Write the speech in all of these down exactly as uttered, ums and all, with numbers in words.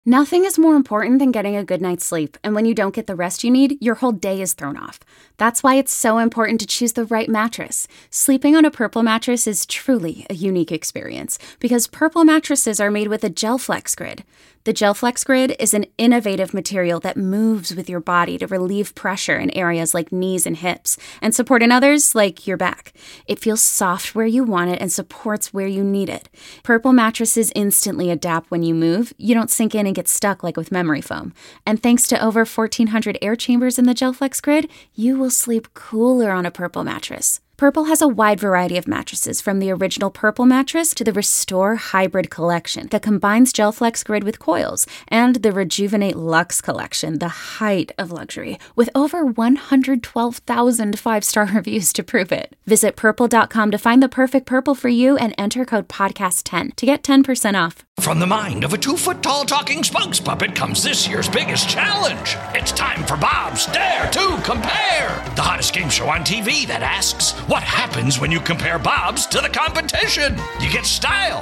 Nothing is more important than getting a good night's sleep, and when you don't get the rest you need, your whole day is thrown off. That's why it's so important to choose the right mattress. Sleeping on a Purple mattress is truly a unique experience, because Purple mattresses are made with a GelFlex Grid. The GelFlex Grid is an innovative material that moves with your body to relieve pressure in areas like knees and hips, and support in others like your back. It feels soft where you want it and supports where you need it. Purple mattresses instantly adapt when you move. You don't sink in and get stuck like with memory foam. And thanks to over fourteen hundred air chambers in the GelFlex Grid, you will sleep cooler on a Purple mattress. Purple has a wide variety of mattresses, from the original Purple mattress to the Restore Hybrid collection that combines GelFlex Grid with coils, and the Rejuvenate Luxe collection, the height of luxury, with over one hundred twelve thousand five-star reviews to prove it. Visit purple dot com to find the perfect Purple for you and enter code podcast ten to get ten percent off. From the mind of a two-foot-tall talking spokes puppet comes this year's biggest challenge. It's time for Bob's Dare to Compare, the hottest game show on T V that asks, what happens when you compare Bob's to the competition? You get style.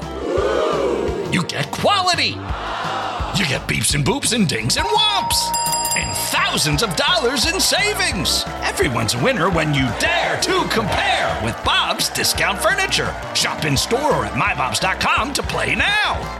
You get quality. You get beeps and boops and dings and whomps. And thousands of dollars in savings. Everyone's a winner when you dare to compare with Bob's Discount Furniture. Shop in store or at my bobs dot com to play now.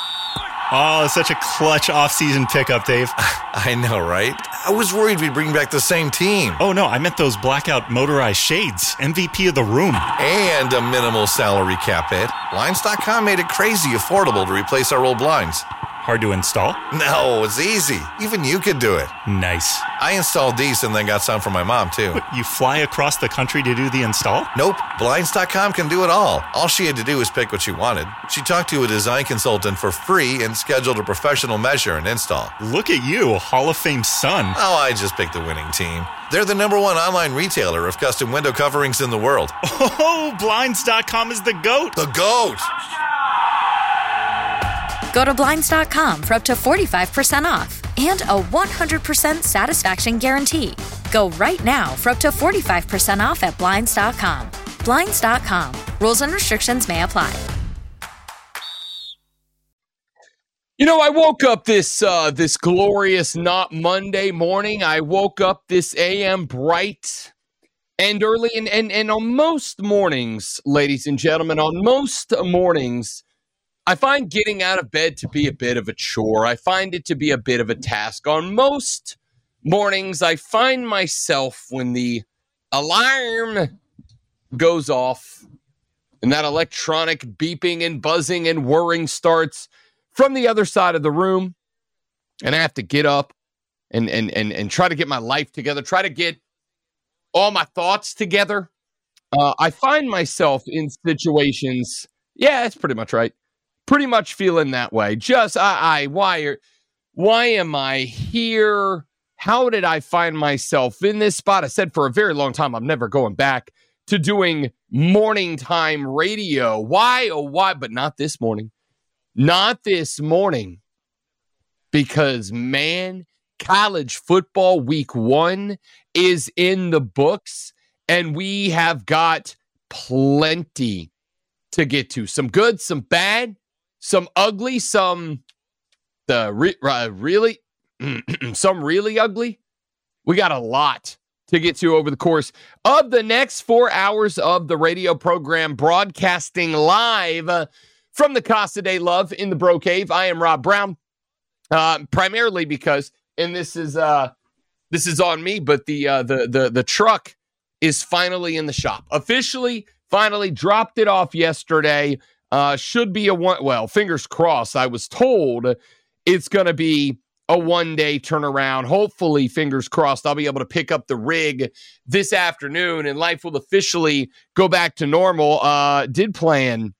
Oh, such a clutch off-season pickup, Dave. I know, right? I was worried we'd bring back the same team. Oh, no, I meant those blackout motorized shades. M V P of the room. And a minimal salary cap hit. Blinds dot com made it crazy affordable to replace our old blinds. Hard to install? No, it's easy. Even you could do it. Nice. I installed these and then got some for my mom, too. What, you fly across the country to do the install? Nope. Blinds dot com can do it all. All she had to do was pick what she wanted. She talked to a design consultant for free and scheduled a professional measure and install. Look at you, Hall of Fame son. Oh, I just picked the winning team. They're the number one online retailer of custom window coverings in the world. Oh, Blinds dot com is the GOAT. The GOAT! Go to Blinds dot com for up to forty-five percent off and a one hundred percent satisfaction guarantee. Go right now for up to forty-five percent off at Blinds dot com. Blinds dot com. Rules and restrictions may apply. You know, I woke up this uh, this glorious not Monday morning. I woke up this A M bright and early. And, and, and on most mornings, ladies and gentlemen, on most mornings, I find getting out of bed to be a bit of a chore. I find it to be a bit of a task. On most mornings, I find myself, when the alarm goes off and that electronic beeping and buzzing and whirring starts from the other side of the room, and I have to get up and and and, and try to get my life together, try to get all my thoughts together. Uh, I find myself in situations, yeah, that's pretty much right. Pretty much feeling that way. Just, I, I, why are, why am I here? How did I find myself in this spot? I said for a very long time, I'm never going back to doing morning time radio. Why? Oh, why? But not this morning. Not this morning. Because, man, college football week one is in the books, and we have got plenty to get to. Some good, some bad. Some ugly, some the re- uh, really, some really ugly. We got a lot to get to over the course of the next four hours of the radio program, broadcasting live uh, from the Casa de Love in the Bro Cave. I am Rob Brown, uh, primarily because, and this is uh, this is on me, but the uh, the the the truck is finally in the shop, officially, finally dropped it off yesterday. Uh, should be a one, well, fingers crossed. I was told it's going to be a one-day turnaround. Hopefully, fingers crossed, I'll be able to pick up the rig this afternoon and life will officially go back to normal. Uh, did plan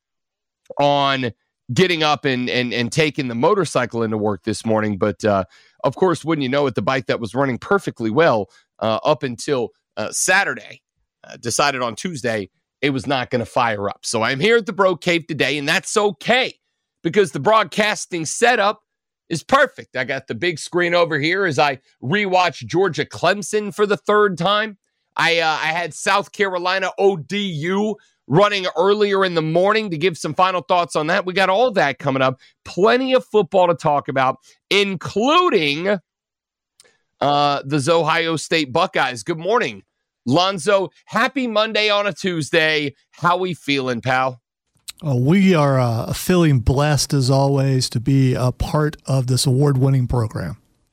on getting up and, and, and taking the motorcycle into work this morning. But, uh, of course, wouldn't you know it, the bike that was running perfectly well uh, up until uh, Saturday, uh, decided on Tuesday, it was not going to fire up. So I'm here at the Bro Cave today, and that's okay because the broadcasting setup is perfect. I got the big screen over here as I rewatch Georgia Clemson for the third time. I uh, I had South Carolina O D U running earlier in the morning to give some final thoughts on that. We got all that coming up. Plenty of football to talk about, including uh, the Ohio State Buckeyes. Good morning, Lonzo. Happy Monday on a Tuesday. How we feeling, pal? Oh, we are uh, feeling blessed, as always, to be a part of this award-winning program.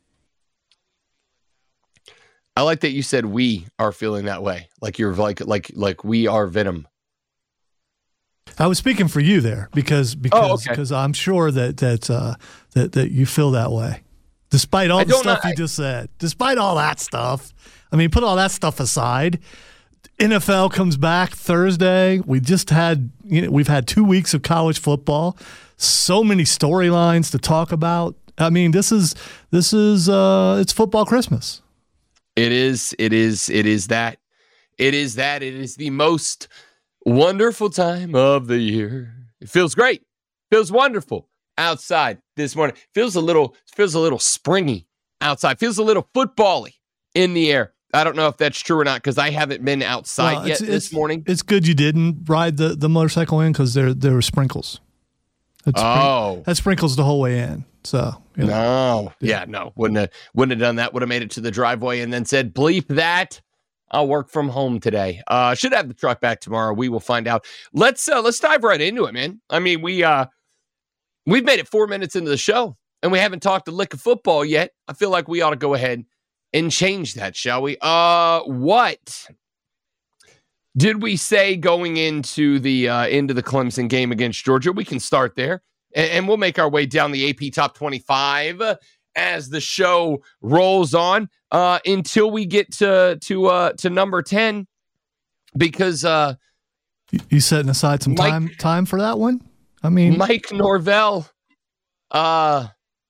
I like that you said we are feeling that way, like you're like like like we are Venom. I was speaking for you there because because oh, okay. because I'm sure that that uh, that that you feel that way, despite all I the stuff know, you I, just said. Despite all that stuff, I mean, put all that stuff aside. N F L comes back Thursday. We just had, you know, we've had two weeks of college football. So many storylines to talk about. I mean, this is this is uh, it's football Christmas. It is. It is. It is that. It is that. It is the most wonderful time of the year. It feels great. Feels wonderful outside this morning. Feels a little. Feels a little springy outside. Feels a little football-y in the air. I don't know if that's true or not because I haven't been outside well, yet this morning. It's good you didn't ride the, the motorcycle in because there there were sprinkles. That oh, that sprinkles the whole way in. So you know. no, yeah. yeah, no, wouldn't have wouldn't have done that. Would have made it to the driveway and then said, "Bleep that." I'll work from home today. Uh, should have the truck back tomorrow. We will find out. Let's uh, let's dive right into it, man. I mean, we uh, we've made it four minutes into the show and we haven't talked a lick of football yet. I feel like we ought to go ahead and change that, shall we? Uh, what did we say going into the uh, into the Clemson game against Georgia? We can start there, and, and we'll make our way down the A P Top twenty-five as the show rolls on uh, until we get to to uh, to number ten. Because uh, you setting aside some Mike, time time for that one? I mean, Mike Norvell. Uh.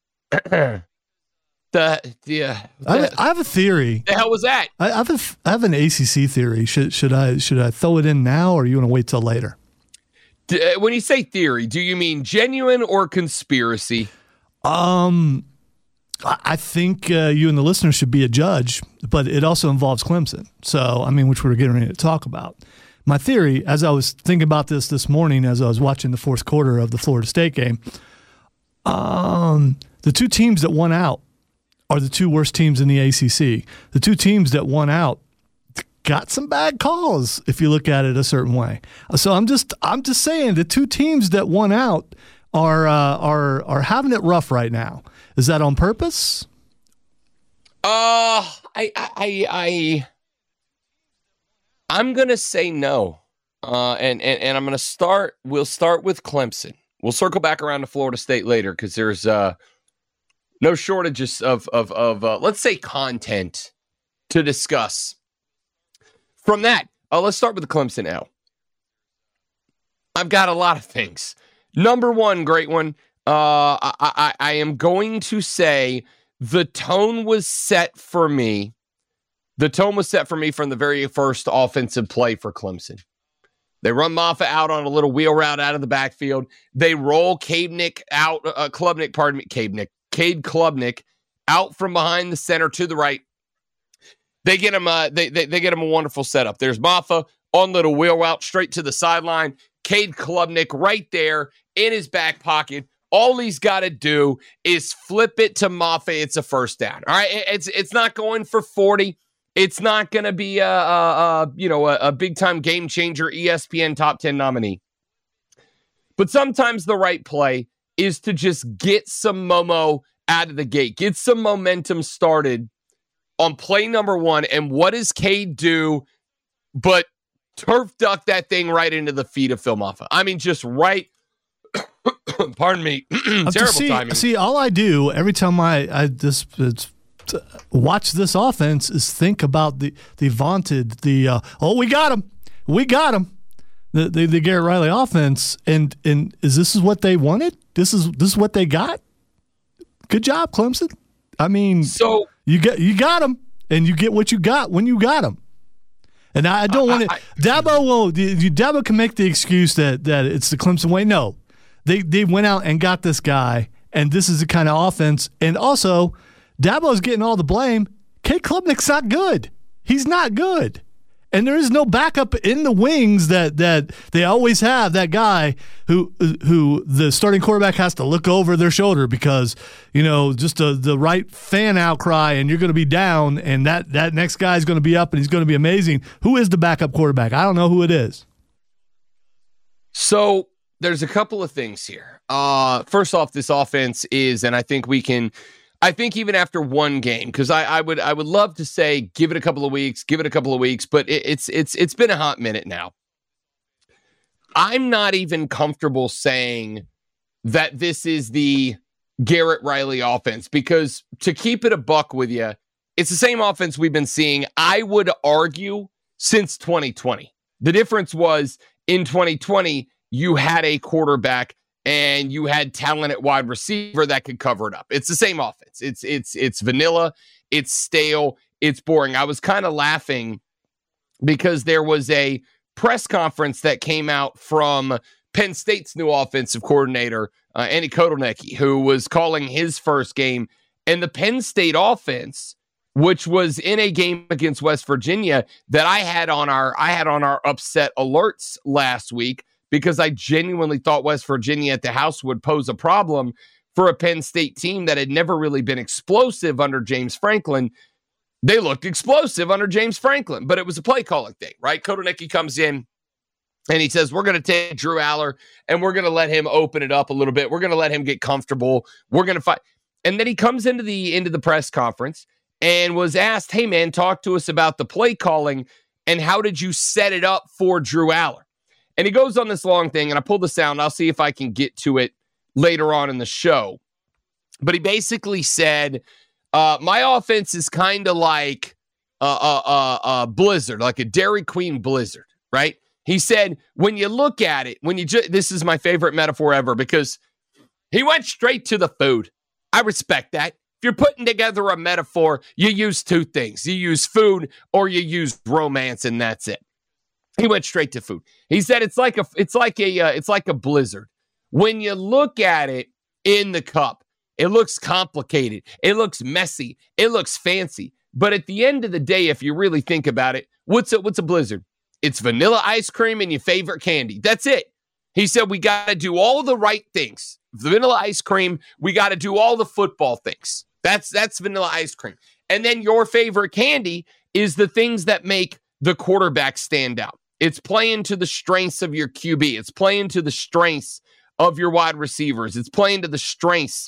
The, the, uh, the, I, I have a theory. The hell was that? I, I have a, I have an A C C theory. Should should I should I throw it in now, or you want to wait till later? D- when you say theory, do you mean genuine or conspiracy? Um, I, I think uh, you and the listeners should be a judge, but it also involves Clemson. So I mean, which we're getting ready to talk about. My theory, as I was thinking about this this morning, as I was watching the fourth quarter of the Florida State game, um, the two teams that won out are the two worst teams in the A C C. The two teams that won out got some bad calls if you look at it a certain way. So I'm just I'm just saying the two teams that won out are uh, are are having it rough right now. Is that on purpose? Uh I I I I'm gonna say no. Uh and, and, and I'm gonna start we'll start with Clemson. We'll circle back around to Florida State later because there's uh no shortages of, of, of uh, let's say, content to discuss. From that, uh, let's start with the Clemson L. I've got a lot of things. Number one, great one. Uh, I, I, I am going to say the tone was set for me. The tone was set for me from the very first offensive play for Clemson. They run Maffa out on a little wheel route out of the backfield. They roll Klubnik out, uh, Klubnik, pardon me, Klubnik. Cade Klubnik out from behind the center to the right. They get him. Uh, they, they they get him a wonderful setup. There's Maffa on little wheel route straight to the sideline. Cade Klubnik right there in his back pocket. All he's got to do is flip it to Maffa. It's a first down. All right, it's it's not going for forty. It's not going to be a, a, a you know a, a big time game changer. E S P N top ten nominee. But sometimes the right play is to just get some Momo out of the gate, get some momentum started on play number one. And what does Cade do but turf duck that thing right into the feet of Phil Maffa? I mean, just right. Pardon me. Terrible see, timing. See, all I do every time I, I this it's, watch this offense is think about the the vaunted the uh, oh we got him, we got him. The, the the Garrett Riley offense, and and is this is what they wanted? This is this is what they got. Good job, Clemson. I mean, so you get you got them, and you get what you got when you got them. And I, I don't want to. Dabo will. Dabo can make the excuse that that it's the Clemson way. No, they they went out and got this guy, and this is the kind of offense. And also, Dabo's getting all the blame. Cade Klubnik's not good. He's not good. And there is no backup in the wings that that they always have, that guy who who the starting quarterback has to look over their shoulder because, you know, just a, the right fan outcry and you're going to be down and that, that next guy is going to be up and he's going to be amazing. Who is the backup quarterback? I don't know who it is. So there's a couple of things here. Uh, first off, this offense is, and I think we can – I think even after one game, because I, I would I would love to say give it a couple of weeks, give it a couple of weeks, but it, it's it's it's been a hot minute now. I'm not even comfortable saying that this is the Garrett Riley offense, because to keep it a buck with you, it's the same offense we've been seeing, I would argue, since twenty twenty. The difference was in twenty twenty, you had a quarterback and you had talent at wide receiver that could cover it up. It's the same offense. It's it's it's vanilla. It's stale. It's boring. I was kind of laughing because there was a press conference that came out from Penn State's new offensive coordinator, uh, Andy Kotelnicki, who was calling his first game. And the Penn State offense, which was in a game against West Virginia that I had on our I had on our upset alerts last week, because I genuinely thought West Virginia at the house would pose a problem for a Penn State team that had never really been explosive under James Franklin. They looked explosive under James Franklin, but it was a play calling thing, right? Kotelnicki comes in and he says, we're going to take Drew Aller and we're going to let him open it up a little bit. We're going to let him get comfortable. We're going to fight. And then he comes into the into the press conference and was asked, hey, man, talk to us about the play calling and how did you set it up for Drew Aller? And he goes on this long thing, and I pulled the sound. I'll see if I can get to it later on in the show. But he basically said, uh, my offense is kind of like a, a, a, a blizzard, like a Dairy Queen blizzard, right? He said, when you look at it, when you ju- this is my favorite metaphor ever, because he went straight to the food. I respect that. If you're putting together a metaphor, you use two things. You use food or you use romance, and that's it. He went straight to food. He said it's like a it's like a uh, it's like a blizzard. When you look at it in the cup, it looks complicated. It looks messy. It looks fancy. But at the end of the day, if you really think about it, what's a, what's a blizzard? It's vanilla ice cream and your favorite candy. That's it. He said we got to do all the right things. Vanilla ice cream. We got to do all the football things. That's that's vanilla ice cream. And then your favorite candy is the things that make the quarterback stand out. It's playing to the strengths of your Q B. It's playing to the strengths of your wide receivers. It's playing to the strengths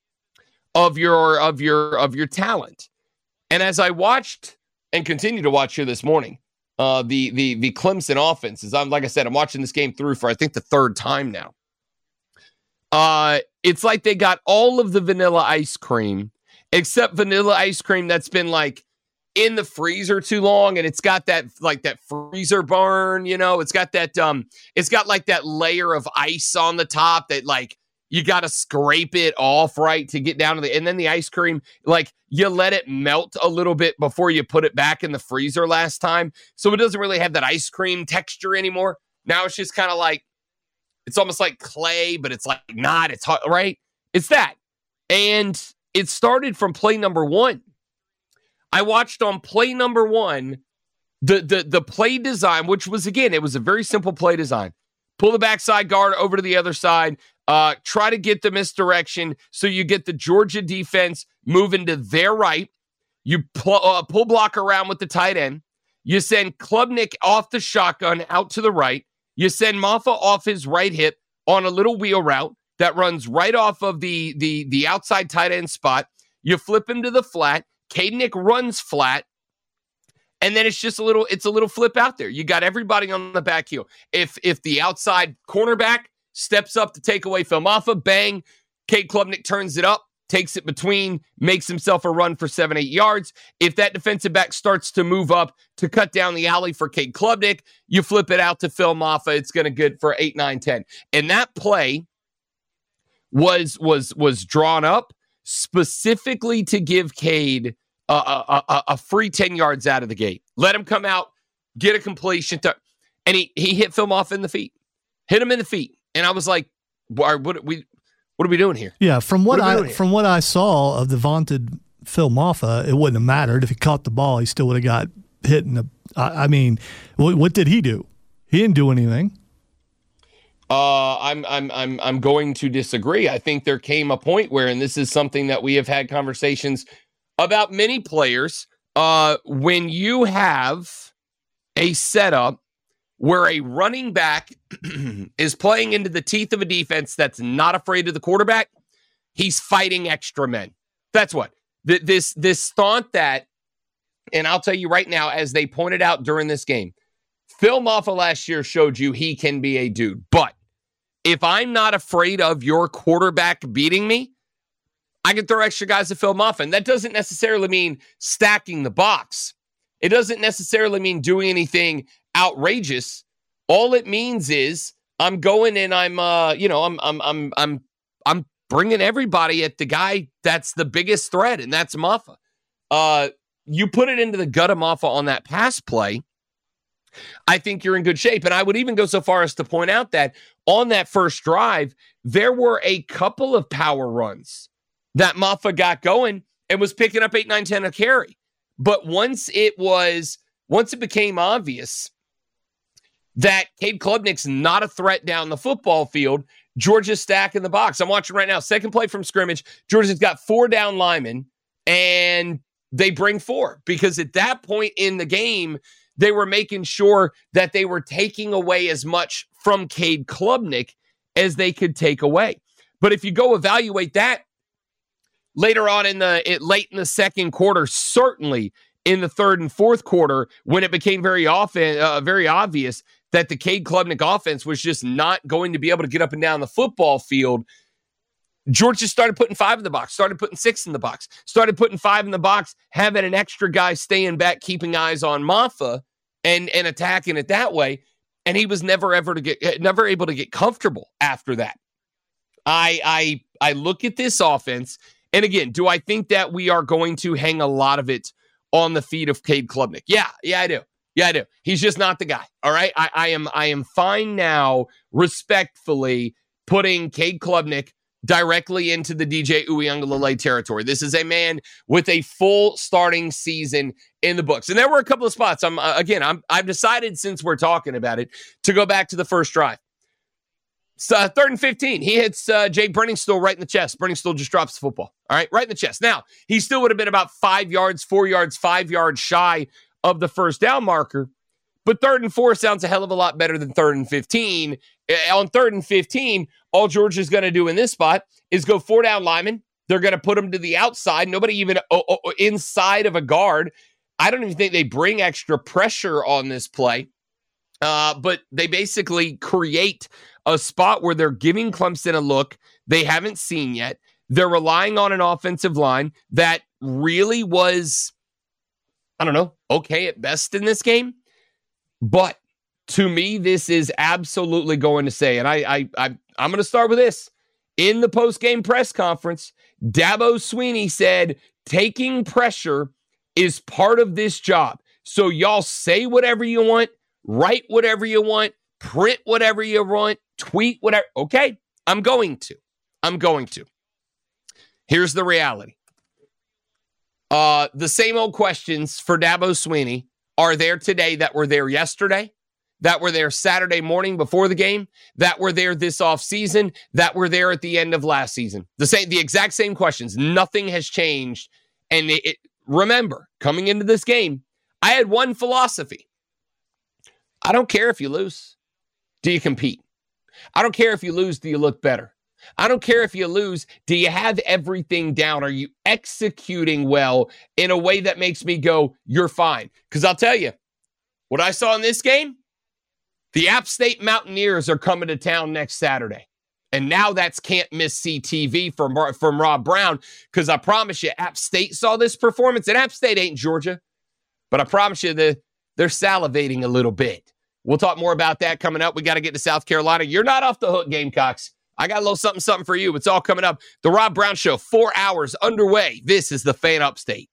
of your of your of your talent. And as I watched and continue to watch here this morning, uh, the the the Clemson offense, is I'm like I said, I'm watching this game through for I think the third time now. Uh, it's like they got all of the vanilla ice cream, except vanilla ice cream that's been like in the freezer too long, and it's got that like that freezer burn, you know, it's got that um it's got like that layer of ice on the top that like you got to scrape it off right to get down to the, and then the ice cream, like you let it melt a little bit before you put it back in the freezer last time, so it doesn't really have that ice cream texture anymore. Now it's just kind of like, it's almost like clay, but it's like not, it's hot, right? It's that. And it started from play number one. I watched on play number one, the, the, the play design, which was, again, it was a very simple play design. Pull the backside guard over to the other side, uh, try to get the misdirection so you get the Georgia defense moving to their right. You pl- uh, pull block around with the tight end. You send Klubnik off the shotgun out to the right. You send Maffa off his right hip on a little wheel route that runs right off of the, the, the outside tight end spot. You flip him to the flat. Kaepernick runs flat, and then it's just a little, it's a little flip out there. You got everybody on the back heel. If if the outside cornerback steps up to take away Phil Maffa, bang, Cade Klubnik turns it up, takes it between, makes himself a run for seven, eight yards. If that defensive back starts to move up to cut down the alley for Cade Klubnik, you flip it out to Phil Maffa. It's going to get for eight, nine, ten. And that play was was was drawn up specifically to give Cade a, a, a, a free ten yards out of the gate. Let him come out, get a completion. To, and he, he hit Phil Maffa in the feet. Hit him in the feet. And I was like, what, what, we, what are we doing here? Yeah, from what, what I from what I saw of the vaunted Phil Maffa, it wouldn't have mattered. If he caught the ball, he still would have got hit in the I, I mean, what, what did he do? He didn't do anything. Uh, I'm I'm I'm I'm going to disagree. I think there came a point where, and this is something that we have had conversations about many players, uh, when you have a setup where a running back is playing into the teeth of a defense that's not afraid of the quarterback, he's fighting extra men. That's what. Th- this this thought that, and I'll tell you right now, as they pointed out during this game, Phil Maffa last year showed you he can be a dude. But if I'm not afraid of your quarterback beating me, I can throw extra guys at Phil Maffa. And that doesn't necessarily mean stacking the box. It doesn't necessarily mean doing anything outrageous. All it means is I'm going and I'm, uh, you know, I'm, I'm, I'm, I'm, I'm bringing everybody at the guy that's the biggest threat, and that's Maffa. Uh, you put it into the gut of Maffa on that pass play, I think you're in good shape. And I would even go so far as to point out that on that first drive, there were a couple of power runs that Maffa got going and was picking up eight, nine, ten a carry. But once it was, once it became obvious that Cade Klubnik's not a threat down the football field, Georgia's stacking the box. I'm watching right now, second play from scrimmage. Georgia's got four down linemen, and they bring four because at that point in the game, they were making sure that they were taking away as much from Cade Klubnik as they could take away. But if you go evaluate that later on in the it, late in the second quarter, certainly in the third and fourth quarter, when it became very often uh, very obvious that the Cade Klubnik offense was just not going to be able to get up and down the football field, Georgia started putting five in the box, started putting six in the box, started putting five in the box, having an extra guy staying back, keeping eyes on Maffa and, and attacking it that way. And he was never ever to get never able to get comfortable after that. I I I look at this offense, and again, do I think that we are going to hang a lot of it on the feet of Cade Klubnik? Yeah, yeah, I do. Yeah, I do. He's just not the guy. All right. I, I am I am fine now, respectfully, putting Cade Klubnik directly into the D J Uiagalelei territory. This is a man with a full starting season in the books. And there were a couple of spots. I'm uh, again, I'm I've decided, since we're talking about it, to go back to the first drive. So, uh, third and fifteen. He hits uh, Jake Brenningstool right in the chest. Brenningstool just drops the football. All right, right in the chest. Now, he still would have been about five yards, four yards, five yards shy of the first down marker. But third and four sounds a hell of a lot better than third and fifteen. On third and fifteen, all Georgia's going to do in this spot is go four down linemen. They're going to put them to the outside. Nobody even oh, oh, inside of a guard. I don't even think they bring extra pressure on this play. Uh, but they basically create a spot where they're giving Clemson a look they haven't seen yet. They're relying on an offensive line that really was, I don't know, okay at best in this game. But to me, this is absolutely going to say, and I, I, I I'm going to start with this. In the post-game press conference, Dabo Swinney said, taking pressure is part of this job. So y'all say whatever you want, write whatever you want, print whatever you want, tweet whatever. Okay, I'm going to. I'm going to. Here's the reality. Uh, the same old questions for Dabo Swinney are there today that were there yesterday, that were there Saturday morning before the game, that were there this offseason, that were there at the end of last season. The same, the exact same questions. Nothing has changed. And it, it, remember, coming into this game, I had one philosophy. I don't care if you lose. Do you compete? I don't care if you lose. Do you look better? I don't care if you lose. Do you have everything down? Are you executing well in a way that makes me go, you're fine? Because I'll tell you, what I saw in this game, the App State Mountaineers are coming to town next Saturday. And now that's can't miss see T V from, from Rob Brown, because I promise you, App State saw this performance, and App State ain't Georgia. But I promise you, the, they're salivating a little bit. We'll talk more about that coming up. We got to get to South Carolina. You're not off the hook, Gamecocks. I got a little something, something for you. It's all coming up. The Rob Brown Show, four hours underway. This is the Fan Upstate.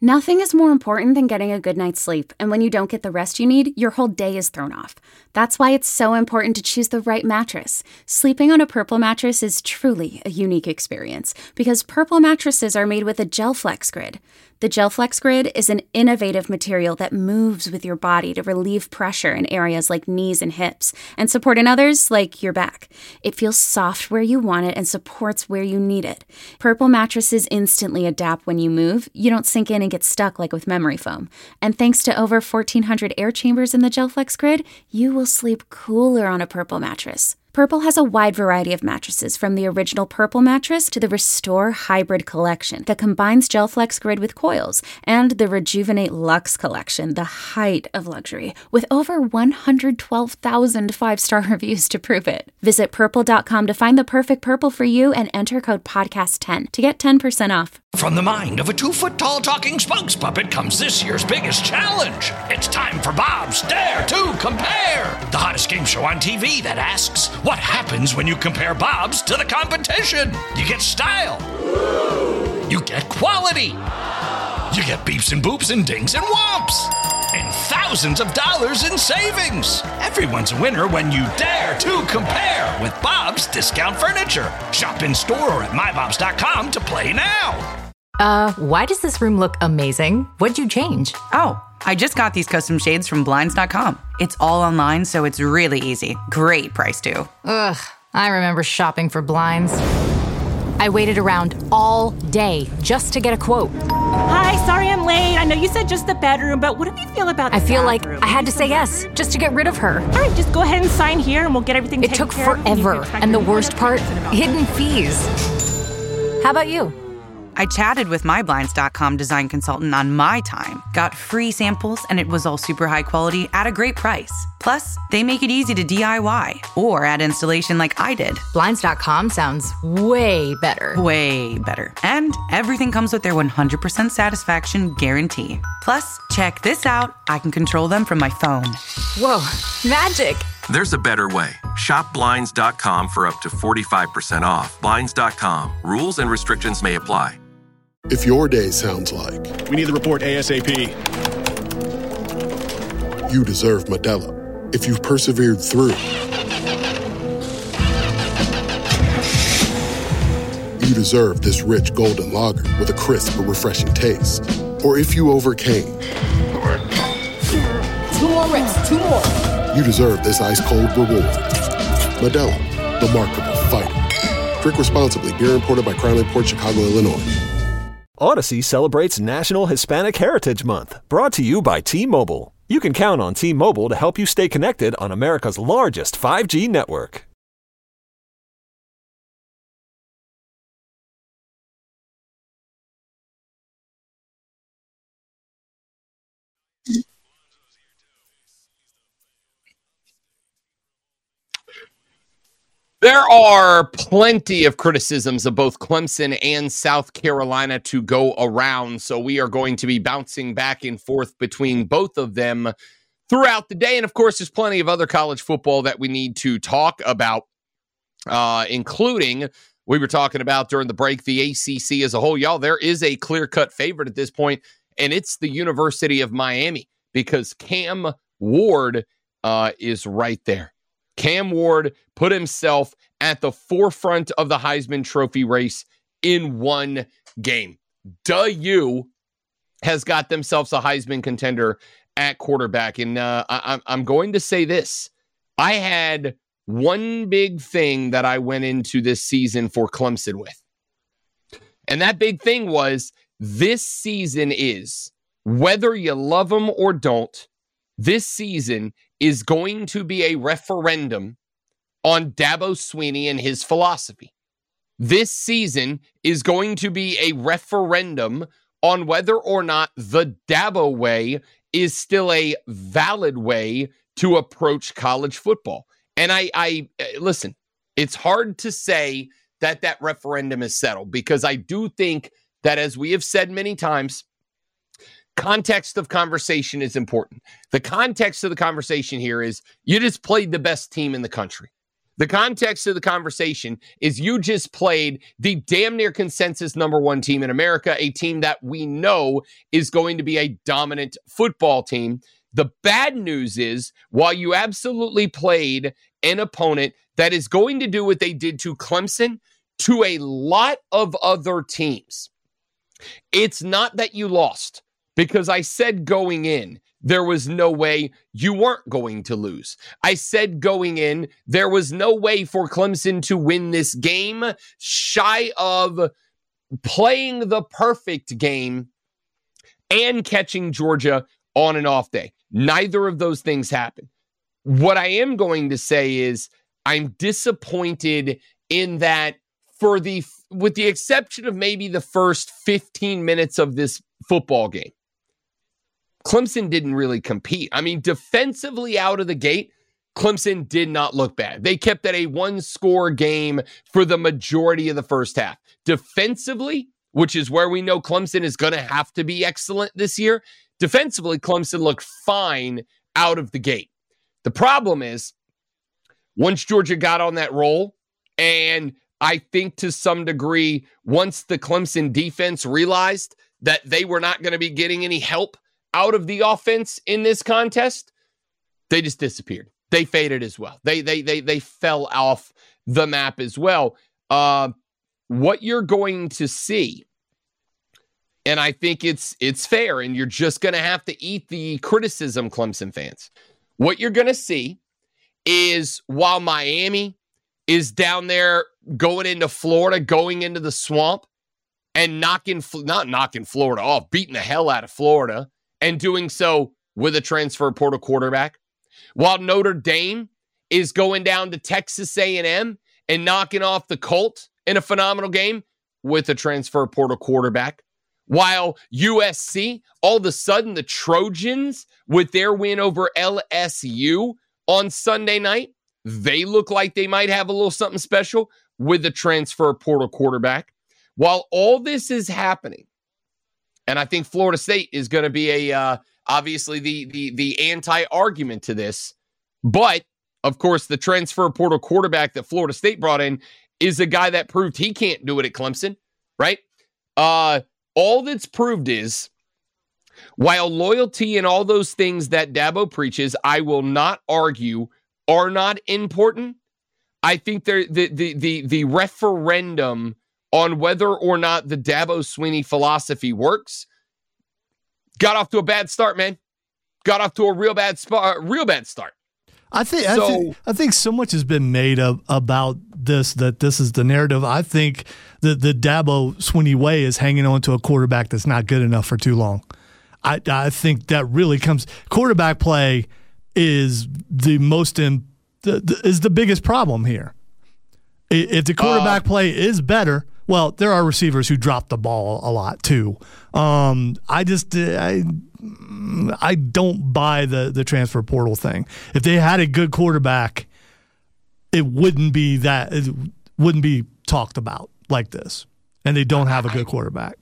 Nothing is more important than getting a good night's sleep, and when you don't get the rest you need, your whole day is thrown off. That's why it's so important to choose the right mattress. Sleeping on a Purple mattress is truly a unique experience because Purple mattresses are made with a GelFlex Grid. The GelFlex Grid is an innovative material that moves with your body to relieve pressure in areas like knees and hips and support in others like your back. It feels soft where you want it and supports where you need it. Purple mattresses instantly adapt when you move. You don't sink in and get stuck like with memory foam. And thanks to over fourteen hundred air chambers in the GelFlex Grid, you will sleep cooler on a Purple mattress. Purple has a wide variety of mattresses, from the original Purple mattress to the Restore Hybrid collection that combines GelFlex Grid with coils, and the Rejuvenate Luxe collection, the height of luxury, with over one hundred twelve thousand five-star reviews to prove it. Visit purple dot com to find the perfect Purple for you and enter code podcast ten to get ten percent off. From the mind of a two-foot-tall talking spokes puppet comes this year's biggest challenge. It's time for Bob's Dare to Compare, the hottest game show on T V that asks, what happens when you compare Bob's to the competition? You get style. You get quality. You get beeps and boops and dings and whomps. And thousands of dollars in savings. Everyone's a winner when you dare to compare with Bob's Discount Furniture. Shop in store or at my bobs dot com to play now. Uh, why does this room look amazing? What'd you change? Oh, I just got these custom shades from blinds dot com. It's all online, so it's really easy. Great price, too. Ugh, I remember shopping for blinds. I waited around all day just to get a quote. Hi, sorry I'm late. I know you said just the bedroom, but what do you feel about the I feel bathroom? like I had to say yes just to get rid of her. All right, just go ahead and sign here and we'll get everything It taken took care of. forever, and the worst part, hidden fees. How about you? I chatted with my blinds dot com design consultant on my time, got free samples, and it was all super high quality at a great price. Plus, they make it easy to D I Y or add installation like I did. blinds dot com sounds way better. Way better. And everything comes with their one hundred percent satisfaction guarantee. Plus, check this out. I can control them from my phone. Whoa, magic. There's a better way. Shop blinds dot com for up to forty-five percent off. blinds dot com. Rules and restrictions may apply. If your day sounds like, we need the report ASAP, you deserve Modelo. If you've persevered through, you deserve this rich golden lager with a crisp but refreshing taste. Or if you overcame, two more reps, two more. You deserve this ice-cold reward. Modelo, the Remarkable Fighter. Drink responsibly. Beer imported by Crown Imports, Chicago, Illinois. Odyssey celebrates National Hispanic Heritage Month, brought to you by T-Mobile. You can count on T-Mobile to help you stay connected on America's largest five G network. There are plenty of criticisms of both Clemson and South Carolina to go around, so we are going to be bouncing back and forth between both of them throughout the day. And, of course, there's plenty of other college football that we need to talk about, uh, including, we were talking about during the break, the A C C as a whole. Y'all, there is a clear-cut favorite at this point, and it's the University of Miami because Cam Ward uh, is right there. Cam Ward put himself at the forefront of the Heisman Trophy race in one game. Duh, you has got themselves a Heisman contender at quarterback. And uh, I, I'm going to say this. I had one big thing that I went into this season for Clemson with. And that big thing was this season is, whether you love them or don't, this season is going to be a referendum on Dabo Swinney and his philosophy. This season is going to be a referendum on whether or not the Dabo way is still a valid way to approach college football. And I, I listen, it's hard to say that that referendum is settled because I do think that, as we have said many times, context of conversation is important. The context of the conversation here is you just played the best team in the country. The context of the conversation is you just played the damn near consensus number one team in America, a team that we know is going to be a dominant football team. The bad news is, while you absolutely played an opponent that is going to do what they did to Clemson, to a lot of other teams, it's not that you lost, because I said going in, there was no way you weren't going to lose. I said going in, there was no way for Clemson to win this game, shy of playing the perfect game and catching Georgia on an off day. Neither of those things happened. What I am going to say is I'm disappointed in that for the, with the exception of maybe the first fifteen minutes of this football game, Clemson didn't really compete. I mean, defensively out of the gate, Clemson did not look bad. They kept at a one-score game for the majority of the first half. Defensively, which is where we know Clemson is going to have to be excellent this year, defensively, Clemson looked fine out of the gate. The problem is, once Georgia got on that roll, and I think to some degree, once the Clemson defense realized that they were not going to be getting any help out of the offense in this contest, they just disappeared. They faded as well. They they they they fell off the map as well. Uh, what you're going to see, and I think it's it's fair, and you're just going to have to eat the criticism, Clemson fans. What you're going to see is while Miami is down there going into Florida, going into the swamp, and knocking not knocking Florida off, beating the hell out of Florida, and doing so with a transfer portal quarterback, while Notre Dame is going down to Texas A and M and knocking off the Colt in a phenomenal game with a transfer portal quarterback, while U S C, all of a sudden the Trojans, with their win over L S U on Sunday night, they look like they might have a little something special with a transfer portal quarterback. While all this is happening, and I think Florida State is going to be a uh, obviously the the the anti-argument to this, but of course the transfer portal quarterback that Florida State brought in is a guy that proved he can't do it at Clemson, right? Uh, all that's proved is, while loyalty and all those things that Dabo preaches, I will not argue, are not important. I think the the the the referendum on whether or not the Dabo Swinney philosophy works got off to a bad start, man. Got off to a real bad spot, real bad start. I think, so, I think I think so much has been made of about this, that this is the narrative. I think that the Dabo Swinney way is hanging on to a quarterback that's not good enough for too long. I I think that really comes quarterback play is the most in, the, the, is the biggest problem here. If the quarterback uh, play is better, well, there are receivers who drop the ball a lot too. Um, I just I I don't buy the the transfer portal thing. If they had a good quarterback, it wouldn't be that it wouldn't be talked about like this. And they don't have a good quarterback.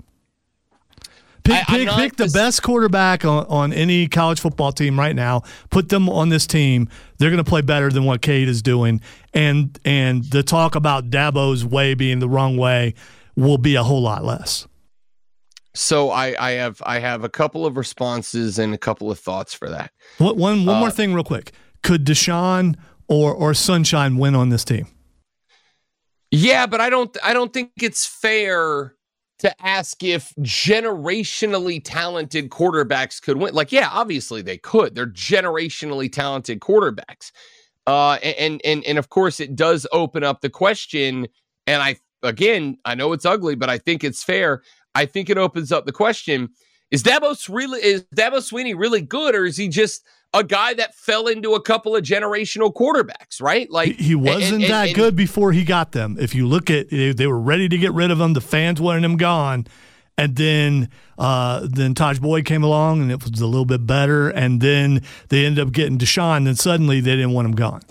Pick, pick, pick the best quarterback on, on any college football team right now. Put them on this team. They're going to play better than what Cade is doing. And and the talk about Dabo's way being the wrong way will be a whole lot less. So I, I have I have a couple of responses and a couple of thoughts for that. One, one, one uh, more thing real quick. Could Deshaun or or Sunshine win on this team? Yeah, but I don't I don't think it's fair to ask if generationally talented quarterbacks could win. Like, yeah, obviously they could. They're generationally talented quarterbacks. Uh, and, and, and of course it does open up the question. And I, again, I know it's ugly, but I think it's fair. I think it opens up the question. Is Dabo really, is Dabo Swinney really good, or is he just a guy that fell into a couple of generational quarterbacks, right? Like he, he wasn't and, and, that and, good before he got them. If you look at, they were ready to get rid of him. The fans wanted him gone, and then uh, then Taj Boyd came along, and it was a little bit better. And then they ended up getting Deshaun, and suddenly they didn't want him gone.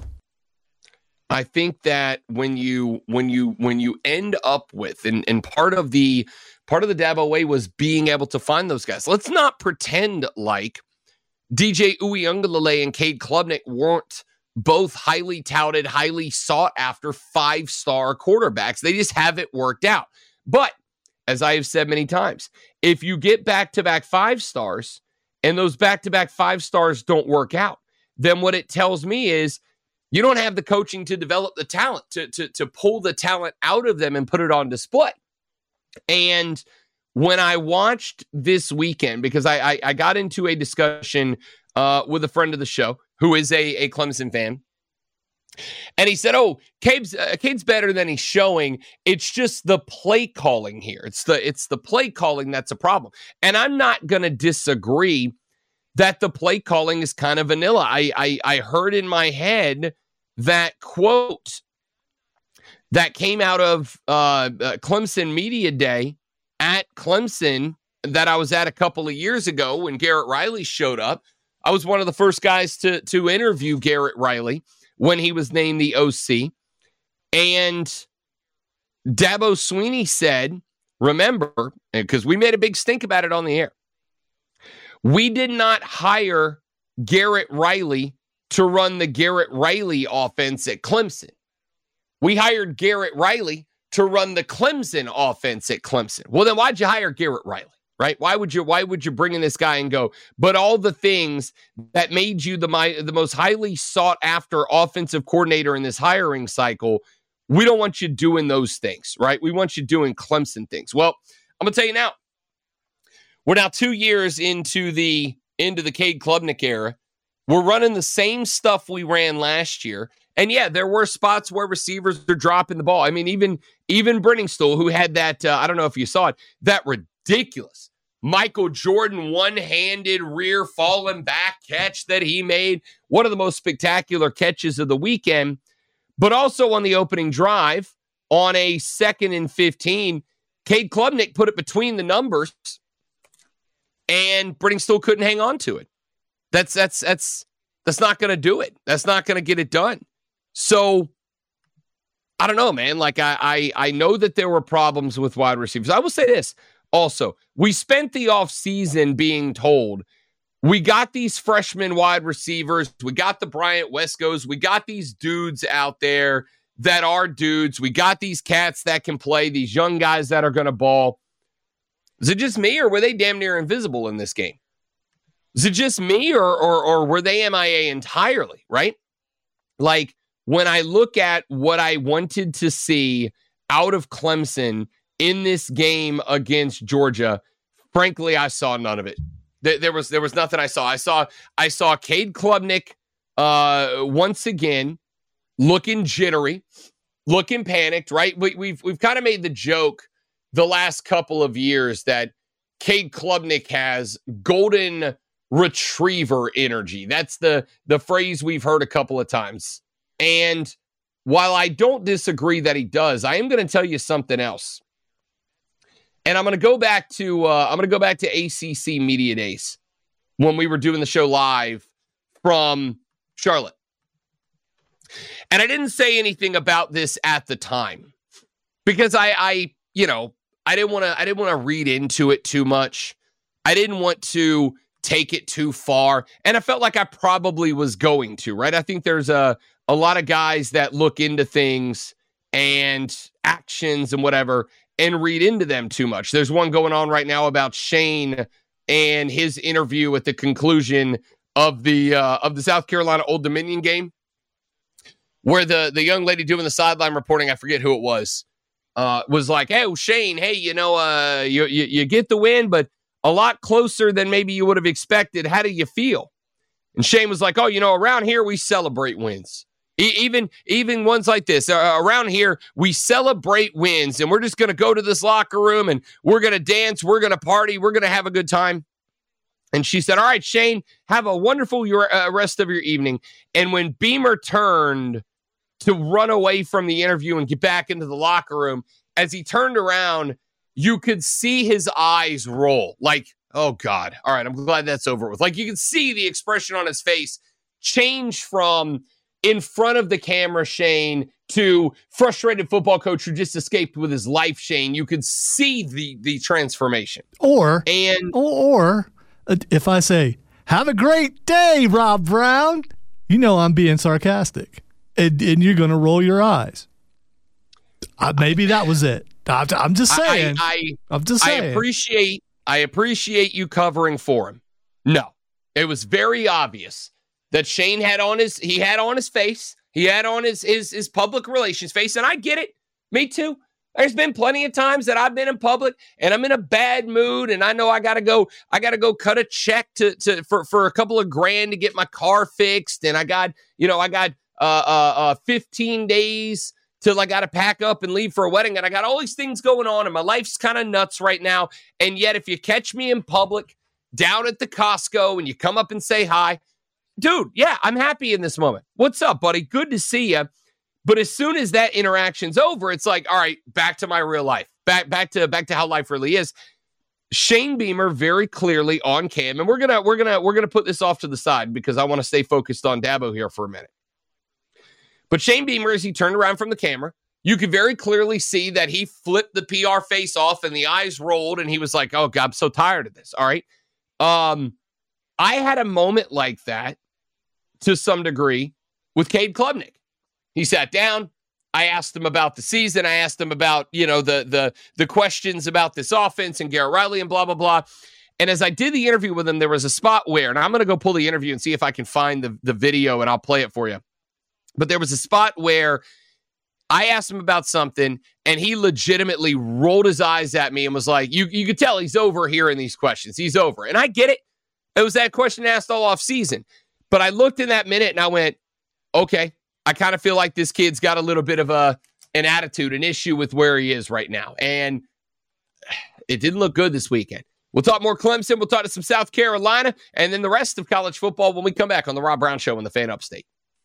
I think that when you when you when you end up with, and, and part of the part of the Dabo way was being able to find those guys. Let's not pretend like D J Uiagalelei and Cade Klubnik weren't both highly touted, highly sought after five-star quarterbacks. They just haven't worked out. But as I have said many times, if you get back-to-back five stars and those back-to-back five stars don't work out, then what it tells me is you don't have the coaching to develop the talent, to, to, to pull the talent out of them and put it on display. And when I watched this weekend, because I, I, I got into a discussion uh, with a friend of the show who is a, a Clemson fan, and he said, oh, Cade's, uh, Cade's better than he's showing. It's just the play calling here. It's the, it's the play calling that's a problem. And I'm not going to disagree that the play calling is kind of vanilla. I, I, I heard in my head that quote that came out of uh, uh, Clemson Media Day at Clemson that I was at a couple of years ago when Garrett Riley showed up. I was one of the first guys to, to interview Garrett Riley when he was named the O C. And Dabo Swinney said, remember, because we made a big stink about it on the air, we did not hire Garrett Riley to run the Garrett Riley offense at Clemson. We hired Garrett Riley to run the Clemson offense at Clemson. Well, then why'd you hire Garrett Riley, right? Why would you, why would you bring in this guy and go, but all the things that made you the, my, the most highly sought after offensive coordinator in this hiring cycle, we don't want you doing those things, right? We want you doing Clemson things. Well, I'm going to tell you now, we're now two years into the, into the Cade Klubnik era. We're running the same stuff we ran last year. And yeah, there were spots where receivers are dropping the ball. I mean, even, even Brenningstool, who had that, uh, I don't know if you saw it, that ridiculous Michael Jordan one-handed rear falling back catch that he made. One of the most spectacular catches of the weekend. But also on the opening drive, on a second and fifteen, Cade Klubnik put it between the numbers, and Brenningstool couldn't hang on to it. That's that's that's that's not going to do it. That's not going to get it done. So I don't know, man. Like I, I I know that there were problems with wide receivers. I will say this also: we spent the offseason being told we got these freshman wide receivers, we got the Bryant Wescos, we got these dudes out there that are dudes, we got these cats that can play, these young guys that are going to ball. Is it just me, or were they damn near invisible in this game? Is it just me, or, or or were they M I A entirely, right? Like, when I look at what I wanted to see out of Clemson in this game against Georgia, frankly, I saw none of it. There, there was there was nothing I saw. I saw I saw Cade Klubnik uh, once again looking jittery, looking panicked, right? We, we've we've kind of made the joke the last couple of years that Cade Klubnik has golden retriever energy. That's the, the phrase we've heard a couple of times. And while I don't disagree that he does, I am going to tell you something else. And I'm going to go back to uh, I'm going to go back to A C C Media Days when we were doing the show live from Charlotte. And I didn't say anything about this at the time because I, I you know, I didn't want to I didn't want to read into it too much. I didn't want to take it too far. And I felt like I probably was going to, right? I think there's a, a lot of guys that look into things and actions and whatever and read into them too much. There's one going on right now about Shane and his interview at the conclusion of the uh, of the South Carolina Old Dominion game, where the, the young lady doing the sideline reporting, I forget who it was, uh, was like, hey, Shane, hey, you know, uh, you, you, you get the win, but a lot closer than maybe you would have expected. How do you feel? And Shane was like, oh, you know, around here, we celebrate wins. E- even, even ones like this. Uh, around here, we celebrate wins, and we're just going to go to this locker room, and we're going to dance, we're going to party, we're going to have a good time. And she said, all right, Shane, have a wonderful your, uh, rest of your evening. And when Beamer turned to run away from the interview and get back into the locker room, as he turned around, you could see his eyes roll like, oh God, all right, I'm glad that's over with. Like you could see the expression on his face change from in front of the camera, Shane, to frustrated football coach who just escaped with his life, Shane. You could see the, the transformation. Or, and or, or if I say, have a great day, Rob Brown, you know I'm being sarcastic, and, and you're going to roll your eyes. Uh, maybe that was it. I'm, I'm just saying. I, I, I'm just saying. I appreciate, I appreciate you covering for him. No, it was very obvious that Shane had on his, he had on his face, he had on his, his, his public relations face, and I get it. Me too. There's been plenty of times that I've been in public and I'm in a bad mood, and I know I gotta go, I gotta go cut a check to, to for, for a couple of grand to get my car fixed, and I got, you know, I got uh, uh, uh fifteen days till I gotta pack up and leave for a wedding, and I got all these things going on, and my life's kind of nuts right now. And yet, if you catch me in public down at the Costco and you come up and say hi, dude, yeah, I'm happy in this moment. What's up, buddy? Good to see you. But as soon as that interaction's over, it's like, all right, back to my real life. Back back to back to how life really is. Shane Beamer very clearly on cam, and we're gonna we're gonna we're gonna put this off to the side because I want to stay focused on Dabo here for a minute. But Shane Beamer, as he turned around from the camera, you could very clearly see that he flipped the P R face off and the eyes rolled, and he was like, oh God, I'm so tired of this. All right. Um, I had a moment like that to some degree with Cade Klubnik. He sat down. I asked him about the season. I asked him about, you know, the the the questions about this offense and Garrett Riley and blah, blah, blah. And as I did the interview with him, there was a spot where, and I'm going to go pull the interview and see if I can find the, the video and I'll play it for you. But there was a spot where I asked him about something and he legitimately rolled his eyes at me and was like, you, you could tell he's over hearing these questions. He's over. And I get it. It was that question asked all off season. But I looked in that minute and I went, okay, I kind of feel like this kid's got a little bit of a an attitude, an issue with where he is right now. And it didn't look good this weekend. We'll talk more Clemson. We'll talk to some South Carolina and then the rest of college football when we come back on the Rob Brown Show on the Fan Upstate.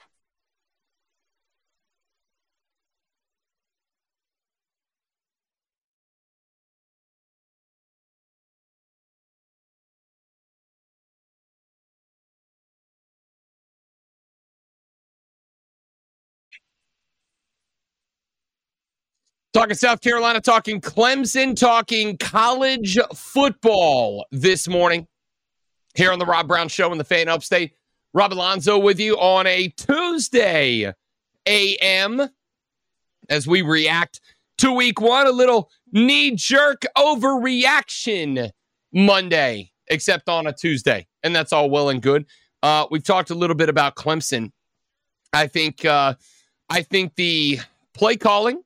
Talking South Carolina, talking Clemson, talking college football this morning here on the Rob Brown Show in the Fan Upstate. Rob Alonzo with you on a Tuesday A M as we react to week one, a little knee-jerk overreaction Monday, except on a Tuesday, and that's all well and good. Uh, we've talked a little bit about Clemson. I think, uh, I think the play calling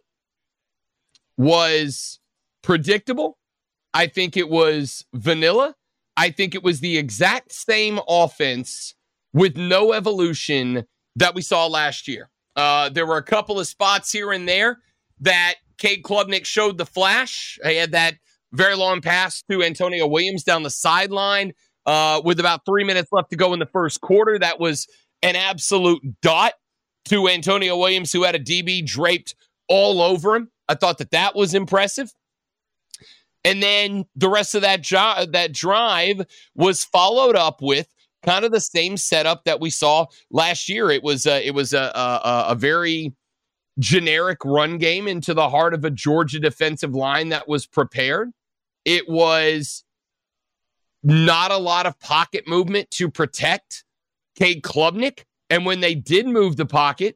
was predictable. I think it was vanilla. I think it was the exact same offense with no evolution that we saw last year. Uh, there were a couple of spots here and there that Cade Klubnik showed the flash. He had that very long pass to Antonio Williams down the sideline uh, with about three minutes left to go in the first quarter. That was an absolute dot to Antonio Williams, who had a D B draped all over him. I thought that that was impressive. And then the rest of that jo- that drive was followed up with kind of the same setup that we saw last year. It was a, it was a, a, a very generic run game into the heart of a Georgia defensive line that was prepared. It was not a lot of pocket movement to protect Cade Klubnik. And when they did move the pocket,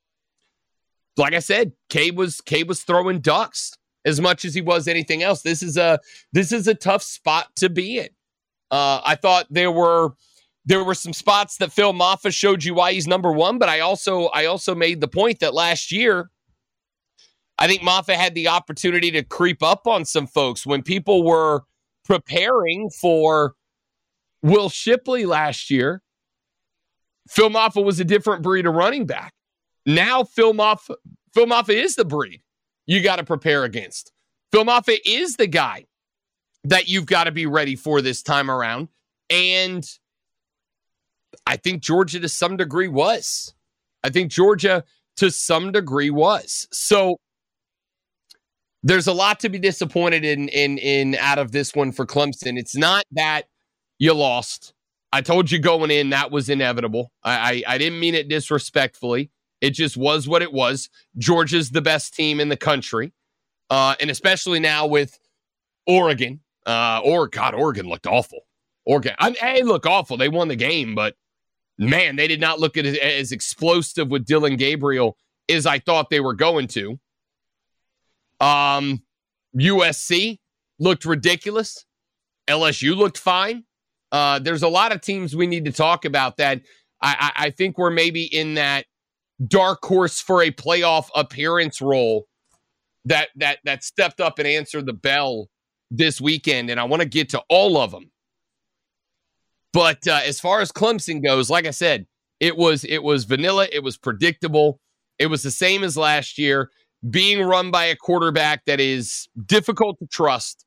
like I said, Cade was Cade was throwing ducks as much as he was anything else. This is a this is a tough spot to be in. Uh, I thought there were there were some spots that Phil Maffa showed you why he's number one, but I also I also made the point that last year I think Maffa had the opportunity to creep up on some folks when people were preparing for Will Shipley last year. Phil Maffa was a different breed of running back. Now Phil Maffa, Phil Maffa is the breed you got to prepare against. Phil Maffa is the guy that you've got to be ready for this time around. And I think Georgia to some degree was. I think Georgia to some degree was. So there's a lot to be disappointed in, in, in out of this one for Clemson. It's not that you lost. I told you going in that was inevitable. I, I, I didn't mean it disrespectfully. It just was what it was. Georgia's the best team in the country. Uh, and especially now with Oregon. Uh, or God, Oregon looked awful. Oregon, I mean, hey, look awful. They won the game, but man, they did not look at it as explosive with Dillon Gabriel as I thought they were going to. Um, U S C looked ridiculous. L S U looked fine. Uh, there's a lot of teams we need to talk about that I, I, I think we're maybe in that dark horse for a playoff appearance role that that that stepped up and answered the bell this weekend, and I want to get to all of them. But uh, as far as Clemson goes, like I said, it was it was vanilla. It was predictable. It was the same as last year, being run by a quarterback that is difficult to trust.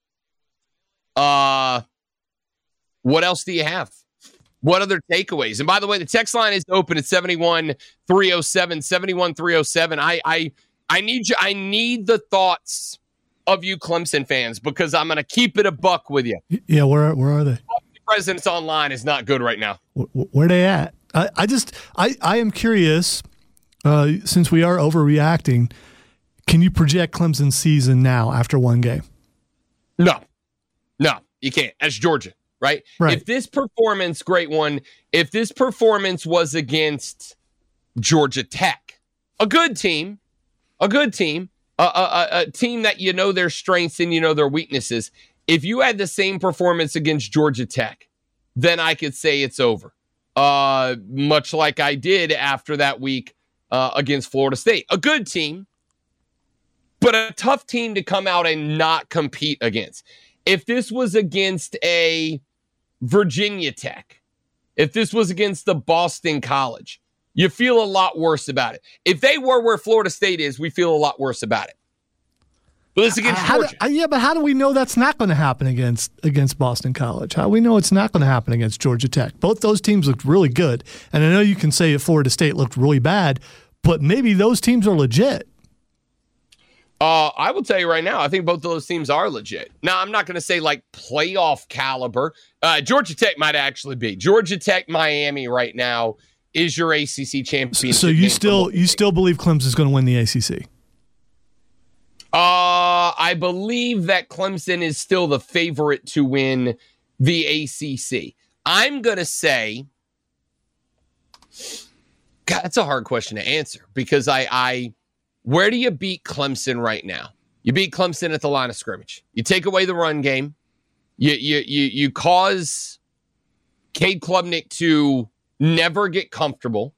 Uh, what else do you have? What other takeaways? And by the way, the text line is open at seventy-one three oh seven, seventy-one three oh seven. I I I need you. I need the thoughts of you Clemson fans, because I'm going to keep it a buck with you. Yeah, where where are they? Presidents Online is not good right now. Where, where are they at? I, I just I, I am curious, uh, since we are overreacting, can you project Clemson's season now after one game? No. No, you can't. That's Georgia, right? Right. If this performance, great one, if this performance was against Georgia Tech, a good team, a good team, a, a, a team that you know their strengths and you know their weaknesses, if you had the same performance against Georgia Tech, then I could say it's over. Uh, much like I did after that week uh, against Florida State. A good team, but a tough team to come out and not compete against. If this was against a Virginia Tech, if this was against the Boston College, you feel a lot worse about it. If they were where Florida State is, we feel a lot worse about it. But it's against how Georgia. Do, yeah, but how do we know that's not going to happen against against Boston College? How do we know it's not going to happen against Georgia Tech? Both those teams looked really good. And I know you can say that Florida State looked really bad, but maybe those teams are legit. Uh, I will tell you right now, I think both of those teams are legit. Now, I'm not going to say like playoff caliber. Uh, Georgia Tech might actually be. Georgia Tech, Miami right now is your A C C championship. So you still you still believe Clemson's going to win the A C C? Uh, I believe that Clemson is still the favorite to win the A C C. I'm going to say, God, that's a hard question to answer because I, I, where do you beat Clemson right now? You beat Clemson at the line of scrimmage. You take away the run game. You, you, you, you cause Cade Klubnik to never get comfortable.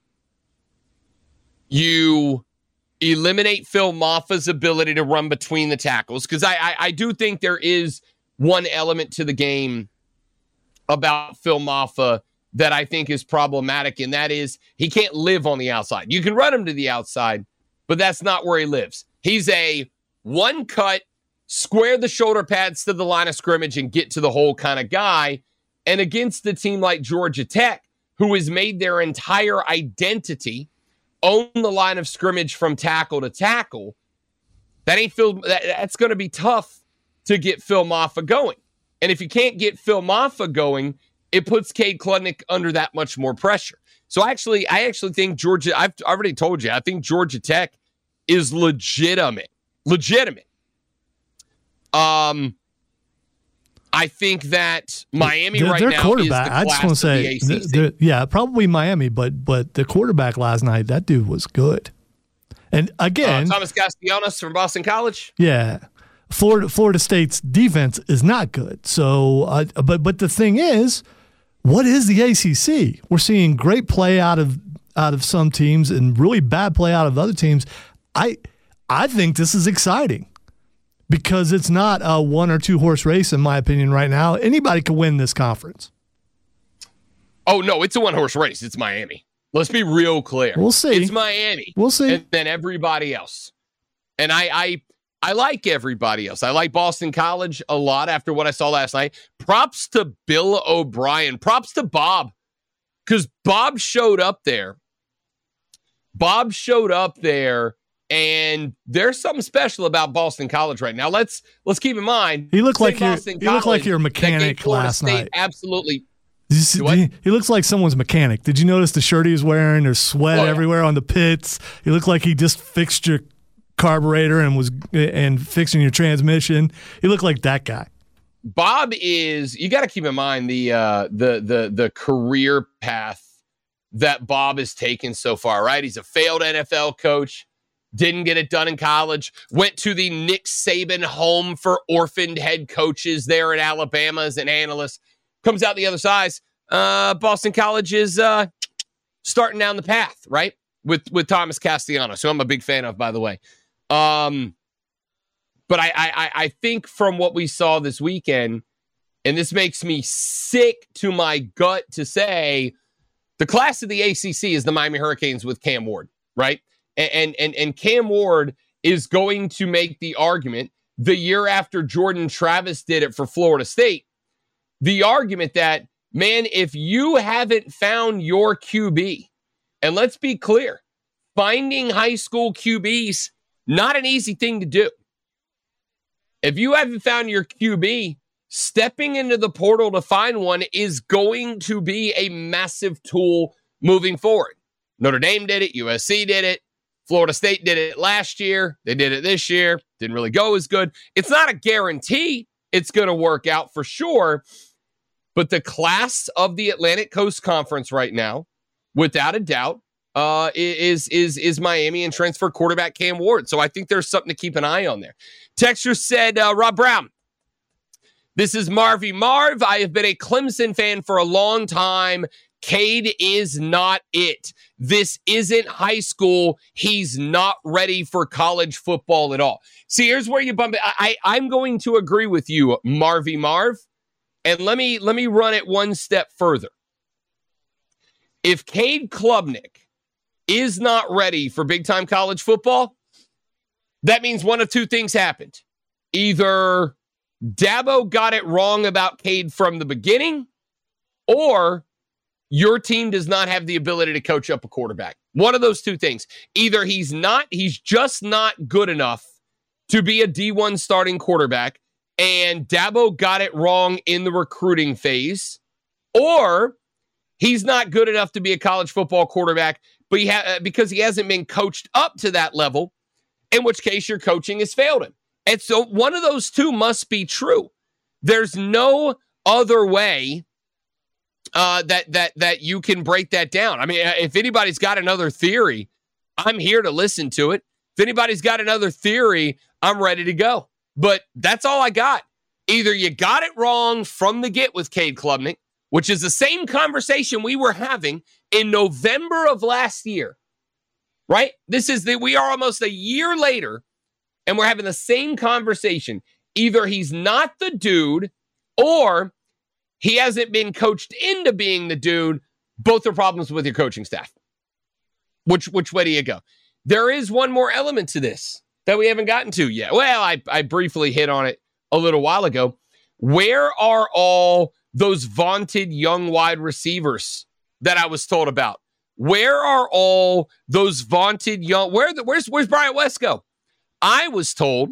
You eliminate Phil Maffa's ability to run between the tackles, because I, I I do think there is one element to the game about Phil Maffa that I think is problematic, and that is he can't live on the outside. You can run him to the outside, but that's not where he lives. He's a one-cut, square the shoulder pads to the line of scrimmage and get to the hole kind of guy, and against a team like Georgia Tech, who has made their entire identity own the line of scrimmage from tackle to tackle, that ain't Phil. That, that's going to be tough to get Phil Maffa going. And if you can't get Phil Maffa going, it puts Cade Klubnik under that much more pressure. So actually, I actually think Georgia, I've already told you, I think Georgia Tech is legitimate. Legitimate. Um, I think that Miami their, right their now quarterback, is the I just want to say, the they're, yeah, probably Miami, but but the quarterback last night, that dude was good. And again, uh, Thomas Castellanos from Boston College. Yeah, Florida Florida State's defense is not good. So, uh, but but the thing is, what is the A C C? We're seeing great play out of out of some teams and really bad play out of other teams. I I think this is exciting, because it's not a one or two horse race, in my opinion, right now. Anybody can win this conference. Oh, no, it's a one horse race. It's Miami. Let's be real clear. We'll see. It's Miami. We'll see. And then everybody else. And I, I, I like everybody else. I like Boston College a lot after what I saw last night. Props to Bill O'Brien. Props to Bob. Because Bob showed up there. Bob showed up there. And there's something special about Boston College right now. Let's let's keep in mind. He looked like your he looked like your mechanic last State night. Absolutely. See, he, he looks like someone's mechanic. Did you notice the shirt he was wearing? There's sweat oh, yeah. everywhere on the pits. He looked like he just fixed your carburetor and was and fixing your transmission. He looked like that guy. Bob is. You got to keep in mind the uh, the the the career path that Bob has taken so far, right? He's a failed N F L coach, didn't get it done in college, went to the Nick Saban home for orphaned head coaches there at Alabama as an analyst, comes out the other side. Uh, Boston College is uh, starting down the path, right? With with Thomas Castellanos, who I'm a big fan of, by the way. Um, but I, I I think from what we saw this weekend, and this makes me sick to my gut to say, the class of the A C C is the Miami Hurricanes with Cam Ward, right? And and and Cam Ward is going to make the argument the year after Jordan Travis did it for Florida State, the argument that, man, if you haven't found your Q B, and let's be clear, finding high school Q Bs, not an easy thing to do. If you haven't found your Q B, stepping into the portal to find one is going to be a massive tool moving forward. Notre Dame did it. U S C did it. Florida State did it last year. They did it this year. Didn't really go as good. It's not a guarantee it's going to work out for sure. But the class of the Atlantic Coast Conference right now, without a doubt, uh, is, is, is Miami and transfer quarterback Cam Ward. So I think there's something to keep an eye on there. Texture said, uh, Rob Brown, this is Marvy Marv. I have been a Clemson fan for a long time. Cade is not it. This isn't high school. He's not ready for college football at all. See, here's where you bump it. I, I, I'm going to agree with you, Marvy Marv. And let me, let me run it one step further. If Cade Klubnik is not ready for big-time college football, that means one of two things happened. Either Dabo got it wrong about Cade from the beginning, or your team does not have the ability to coach up a quarterback. One of those two things. Either he's not, he's just not good enough to be a D one starting quarterback, and Dabo got it wrong in the recruiting phase, or he's not good enough to be a college football quarterback, but he ha- because he hasn't been coached up to that level, in which case your coaching has failed him. And so one of those two must be true. There's no other way uh, that that that you can break that down. I mean, if anybody's got another theory, I'm here to listen to it. If anybody's got another theory, I'm ready to go. But that's all I got. Either you got it wrong from the get with Cade Klubnik, which is the same conversation we were having in November of last year, right? This is the, we are almost a year later, and we're having the same conversation. Either he's not the dude, or he hasn't been coached into being the dude. Both are problems with your coaching staff. Which which way do you go? There is one more element to this that we haven't gotten to yet. Well, I, I briefly hit on it a little while ago. Where are all those vaunted young wide receivers that I was told about? Where are all those vaunted young... Where the, where's where's Bryant Wesco? I was told,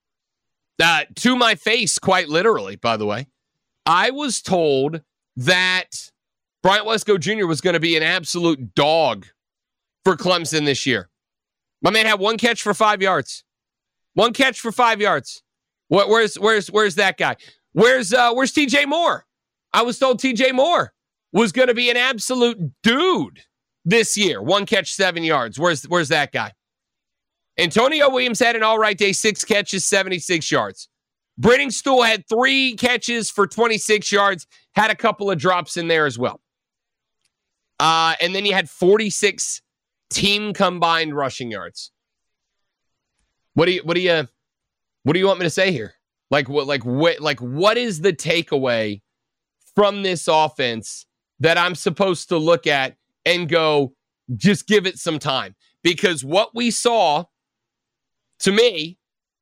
uh, to my face, quite literally, by the way, I was told that Bryant Wesco Junior was going to be an absolute dog for Clemson this year. My man had one catch for five yards. One catch for five yards. What? Where's where's where's that guy? Where's uh, where's T J Moore? I was told T J Moore was going to be an absolute dude this year. One catch, seven yards. Where's where's that guy? Antonio Williams had an all right day, six catches, seventy-six yards. Brenning Stool had three catches for twenty-six yards, had a couple of drops in there as well. Uh, and then you had forty-six team combined rushing yards. What do you what do you what do you want me to say here? Like what like what like what is the takeaway from this offense that I'm supposed to look at and go, just give it some time? Because what we saw, to me,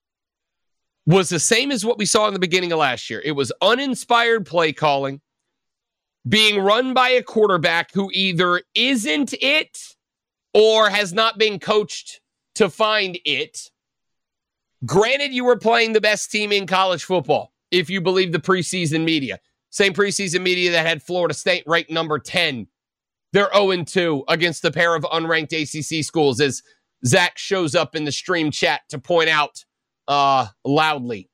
was the same as what we saw in the beginning of last year. It was uninspired play calling, being run by a quarterback who either isn't it or has not been coached to find it. Granted, you were playing the best team in college football, if you believe the preseason media. Same preseason media that had Florida State ranked number ten. They're oh and two against a pair of unranked A C C schools, as Zach shows up in the stream chat to point out uh, loudly.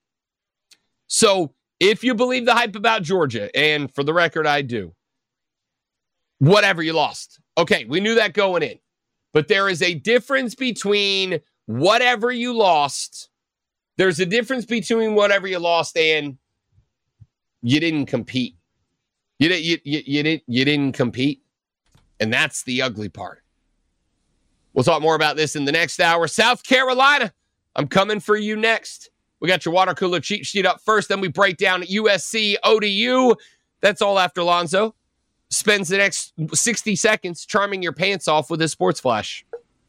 So if you believe the hype about Georgia, and for the record, I do, whatever, you lost. Okay, we knew that going in. But there is a difference between whatever you lost. There's a difference between whatever you lost and you didn't compete. You, you, you, you, didn't, you didn't compete. And that's the ugly part. We'll talk more about this in the next hour. South Carolina, I'm coming for you next. We got your water cooler cheat sheet up first. Then we break down U S C O D U. That's all after Lonzo spends the next sixty seconds charming your pants off with his sports flash.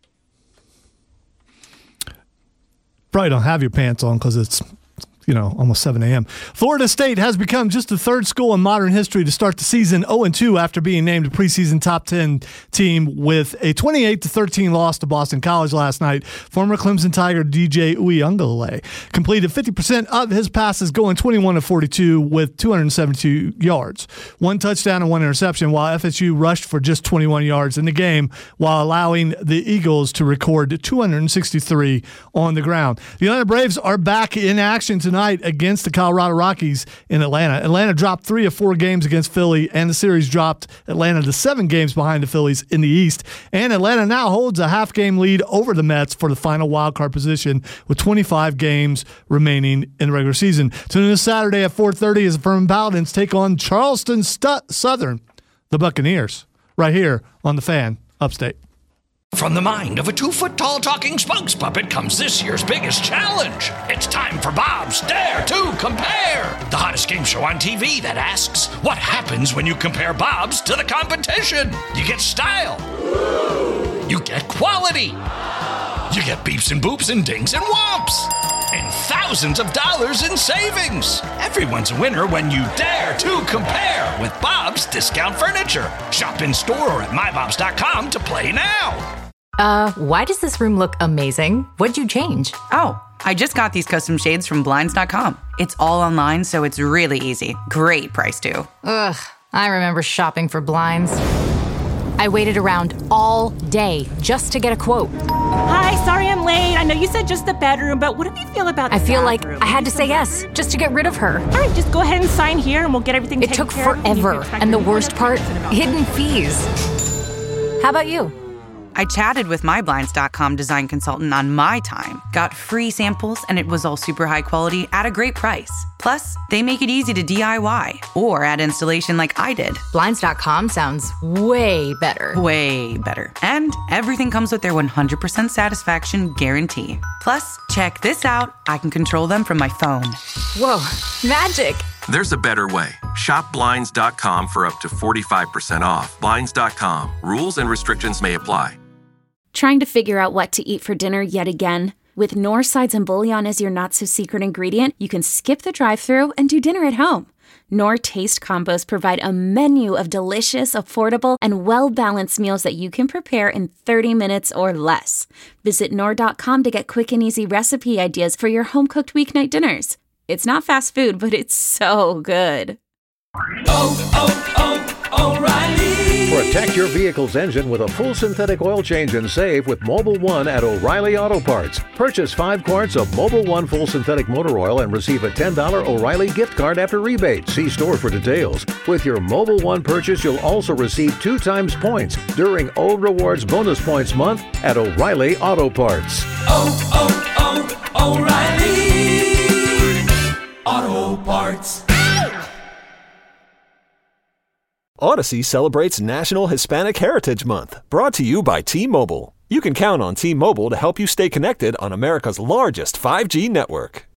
Probably don't have your pants on because it's, you know, almost seven a.m. Florida State has become just the third school in modern history to start the season oh and two after being named a preseason top ten team with a twenty-eight to thirteen loss to Boston College last night. Former Clemson Tiger D J Uiagalelei completed fifty percent of his passes, going twenty-one to forty-two with two hundred seventy-two yards. One touchdown and one interception, while F S U rushed for just twenty-one yards in the game, while allowing the Eagles to record two hundred sixty-three on the ground. The Atlanta Braves are back in action tonight against the Colorado Rockies in Atlanta. Atlanta dropped three of four games against Philly, and the series dropped Atlanta to seven games behind the Phillies in the East. And Atlanta now holds a half-game lead over the Mets for the final wildcard position with twenty-five games remaining in the regular season. Tune in this Saturday at four thirty as the Furman Paladins take on Charleston St- Southern, the Buccaneers, right here on The Fan, Upstate. From the mind of a two-foot-tall talking spokes puppet comes this year's biggest challenge. It's time for Bob's Dare to Compare, the hottest game show on T V that asks, what happens when you compare Bob's to the competition? You get style. You get quality. You get beeps and boops and dings and whomps. And thousands of dollars in savings. Everyone's a winner when you dare to compare with Bob's Discount Furniture. Shop in store or at my bobs dot com to play now. Uh, why does this room look amazing? What'd you change? Oh, I just got these custom shades from blinds dot com. It's all online, so it's really easy. Great price, too. Ugh, I remember shopping for blinds. I waited around all day just to get a quote. Hi, sorry I'm late. I know you said just the bedroom, but what do you feel about the I feel bathroom? like I had to say yes just to get rid of her. All right, just go ahead and sign here and we'll get everything It taken took care of. forever, and the worst part, hidden fees. How about you? I chatted with my blinds dot com design consultant on my time, got free samples, and it was all super high quality at a great price. Plus, they make it easy to D I Y or add installation like I did. blinds dot com sounds way better. Way better. And everything comes with their one hundred percent satisfaction guarantee. Plus, check this out. I can control them from my phone. Whoa, magic. There's a better way. Shop blinds dot com for up to forty-five percent off. blinds dot com. Rules and restrictions may apply. Trying to figure out what to eat for dinner yet again? With Knorr sides and bouillon as your not-so-secret ingredient, you can skip the drive-thru and do dinner at home. Knorr Taste Combos provide a menu of delicious, affordable, and well-balanced meals that you can prepare in thirty minutes or less. Visit Knorr dot com to get quick and easy recipe ideas for your home-cooked weeknight dinners. It's not fast food, but it's so good. Oh, oh, oh, O'Reilly. Protect your vehicle's engine with a full synthetic oil change and save with Mobil one at O'Reilly Auto Parts. Purchase five quarts of Mobil one full synthetic motor oil and receive a ten dollars O'Reilly gift card after rebate. See store for details. With your Mobil one purchase, you'll also receive two times points during O Rewards Bonus Points Month at O'Reilly Auto Parts. Oh, oh, oh, O'Reilly Auto Parts. Odyssey celebrates National Hispanic Heritage Month, brought to you by T-Mobile. You can count on T-Mobile to help you stay connected on America's largest five G network.